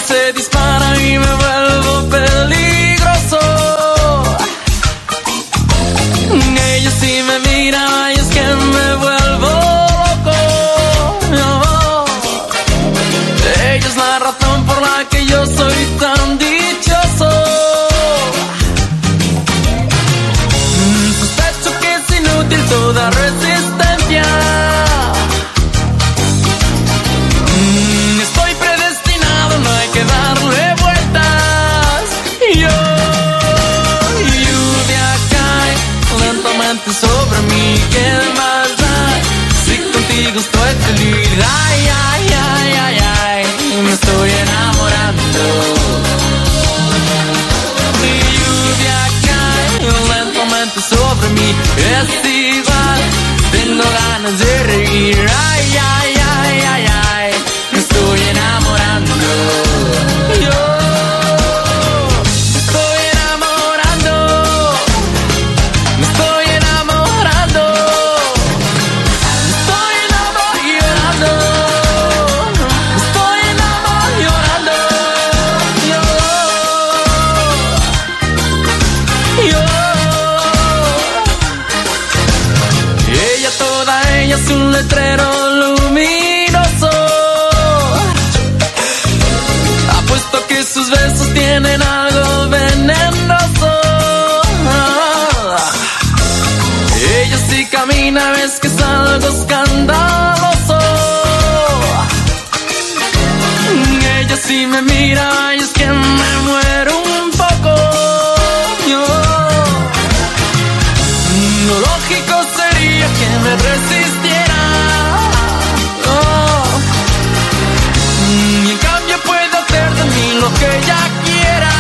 se dispara y me vuelvo peligroso. Ellos sí me miran y es que me vuelvo loco. Ella es la razón por la que yo soy tan dichoso. Sospecho que es inútil toda resistencia. Estoy predestinado, no hay que darle vueltas. Lluvia cae lentamente sobre mí, ¿qué más da? Si contigo estoy feliz. Ay, ay, ay, ay, ay, me estoy enamorando. Lluvia cae lentamente sobre mí, es igual, tengo ganas de reír. Ay, ay, ay, ay, ay, me estoy enamorando. Yo me estoy enamorando. Me estoy enamorando. Me estoy enamorando. Me estoy enamorando. Ella, toda ella es un letrero luminoso. Apuesto que sus besos tienen algo venenoso. Ella sí camina, ves que es algo escandaloso. Ella sí me mira y es que me muero un poco. Lo lógico sería que me resistiera. Y en cambio puedo hacer de mí lo que ella quiera.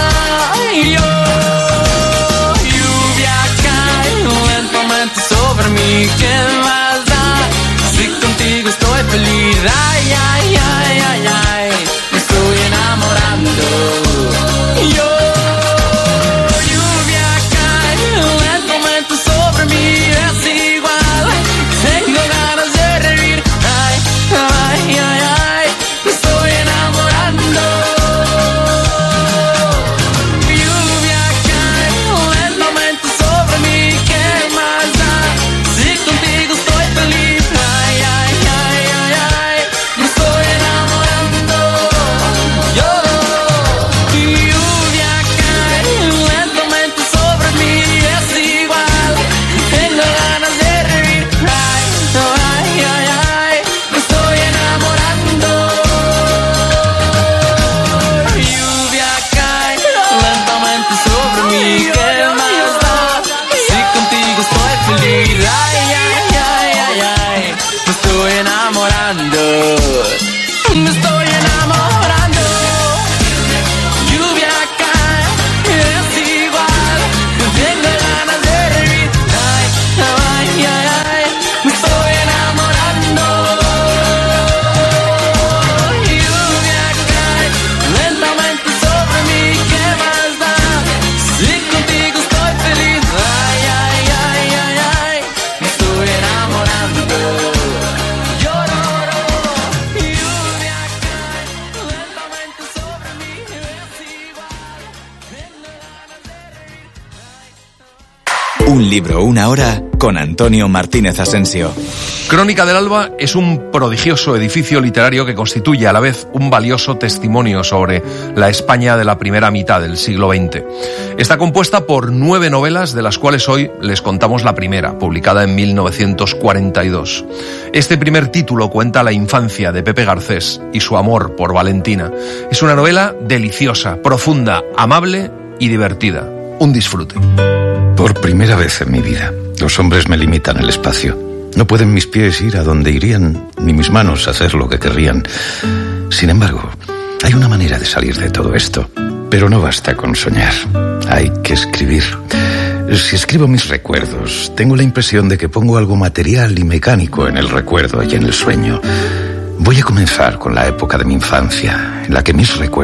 Lluvia cae lentamente sobre mí, ¿qué más da? Si contigo estoy feliz. Ay, ay, ay, ay, ay, me estoy enamorando. Lluvia cae lentamente sobre mí, es igual, tengo ganas de reír. Ay, ay, ay, ay, me estoy enamorando. Lluvia cae lentamente sobre mí, ¿qué más da? Si contigo estoy feliz. Ay, ay, ay, ay, ay, me estoy enamorando. Lluvia cae lentamente sobre mí, es igual, tengo ganas de reír. Ay, ay, ay, ay, me estoy enamorando. Lluvia cae lentamente sobre mí, ¿qué más da? Si contigo estoy feliz. Ay, ay, ay, ay, ay, me estoy enamorando. Me estoy enamorando. Lluvia cae, es igual, tengo ganas de reír. Ay, ay, ay, ay, me estoy enamorando. Lluvia cae lentamente sobre mí, ¿qué más da? Si contigo estoy feliz. Ay, ay, ay, ay, ay, me estoy enamorando. Lluvia cae lentamente sobre mí, es igual, tengo ganas de reír. Un libro, una hora, con Antonio Martínez Asensio. Crónica del Alba es un prodigioso edificio literario que constituye a la vez un valioso testimonio sobre la España de la primera mitad del siglo XX. Está compuesta por 9 novelas, de las cuales hoy les contamos la primera, publicada en 1942. Este primer título cuenta la infancia de Pepe Garcés y su amor por Valentina. Es una novela deliciosa, profunda, amable y divertida. Un disfrute. Por primera vez en mi vida, los hombres me limitan el espacio. No pueden mis pies ir a donde irían, ni mis manos hacer lo que querrían. Sin embargo, hay una manera de salir de todo esto. Pero no basta con soñar. Hay que escribir. Si escribo mis recuerdos, tengo la impresión de que pongo algo material y mecánico en el recuerdo y en el sueño. Voy a comenzar con la época de mi infancia, en la que mis recuerdos